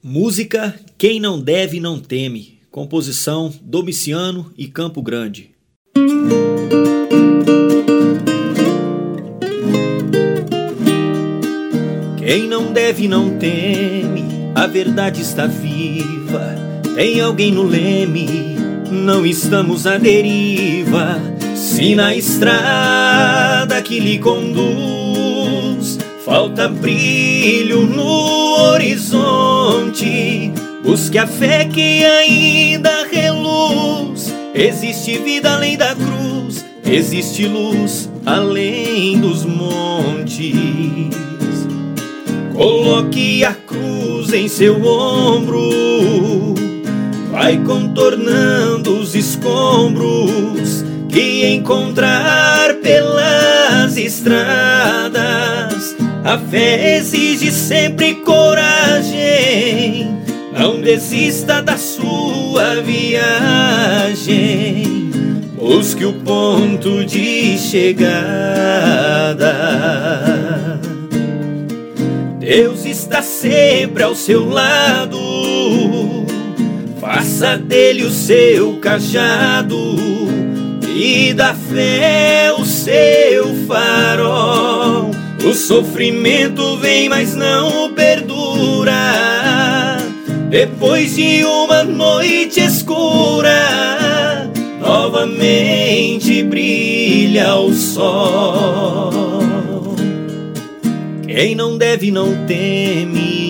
Música Quem Não Deve Não Teme. Composição Domiciano e Campo Grande. Quem não deve não teme, a verdade está viva. Tem alguém no leme, não estamos à deriva. Se na estrada que lhe conduz falta brilho no horizonte, busque a fé que ainda reluz. Existe vida além da cruz, existe luz além dos montes. Coloque a cruz em seu ombro, vai contornando os escombros que encontrar pelas estradas. A fé exige sempre coragem, não desista da sua viagem. Busque o ponto de chegada. Deus está sempre ao seu lado, faça dele o seu cajado e da fé o seu farol. O sofrimento vem, mas não perdura. Depois de uma noite escura, novamente brilha o sol. Quem não deve não teme.